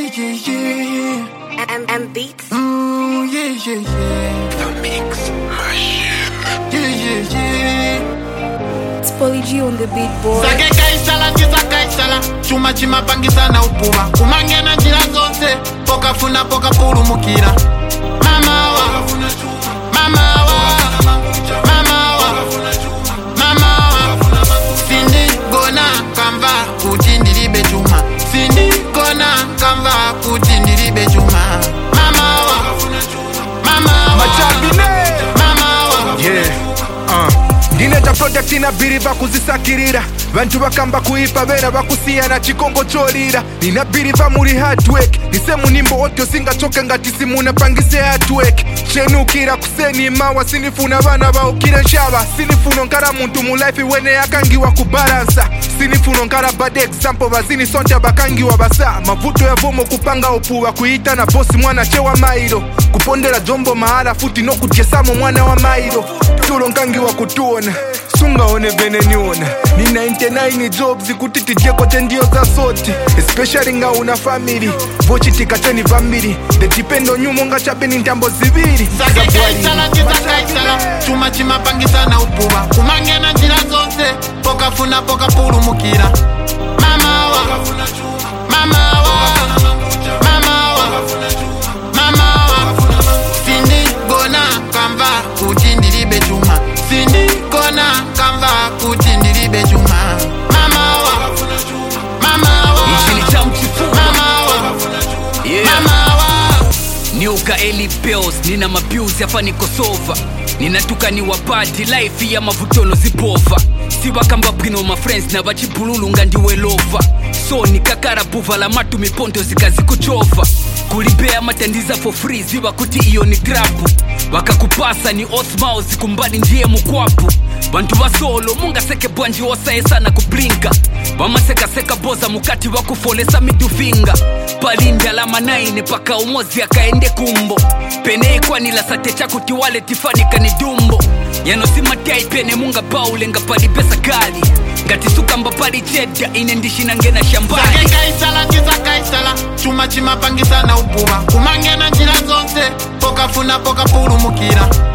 And beats. The mix machine. It's Polly G on the beat, boy. Sake kaisala tisa kaisala chuma chimapangisa na upuva kumangena njira zonse pokafuna pokapulumukira mama wa mama wa mama wa mama wa sindi gona kamba kuti ndilibe chuma sindi gona kamba kuti ndilibe chuma mama wa mama wa mama wa ndineta project inabiri vakuzisakirira vantu vakamba kuipa vena vakusiyana chikongo cholira ninabiriva muri hardwork nise munimbo otyo singachoke ngati simunapangise hardwork chenukira kuseni mawa sinifuna vana vaukire nshava sinifuno nkara muntu mulaifi wene yakangiwa kubalansa sinifuno nkara bad example vazinisonta bakangiwa basa mavuto ya vomo kupanga upuva kuita na bosi mwana chewa mairo kupondera jombo mahala futi nokutyesamo mwana wa mairo tulo nkangiwa kutuona sungaone vene niona ni 99 jobs kuti tijeko tendio za soti especially nga una family vochitika teni vambiri the depend on you monga chapeni ntambo ziviri Sake kaisala tisa kaisala chuma chimapangisa na upuva kumangena njira zonse pokafuna pokapulumukira mama wa mama wa mama wa mama wa sindi gona kamba kuti ndilibe chuma sindi gona kamba kuti ndilibe chuma mama wa mama wa mama wa mama wa niuka eli bills nina mabuse yafa nikosova ninatukaniwa badi life ya mavutono zipova sivakamba bwino mafriends na vachipululunga ndiwelova so nikakara buva la matu miponto zikazikuchova kulibea matandiza for free ziva kuti iyo ni grapu vakakupasa ni osmao zikumbali ndiye mukwapu vantu vasolo mungaseke bwanji wosaesana kublinka vamasekaseka boza mukati vakufolesa midufinga palinda la manaine paka umozi akaende kumbo pene ikwanila sate chakuti wale tifanika ni dumbo yanosimatai pene munga paulenga pali pesa kali ngati sukamba pali cheda inendishina ngena shambani Sake kaisala tisa kaisala chuma chimapangisa na upuva kumangena njira zonse pokafuna pokapulumukira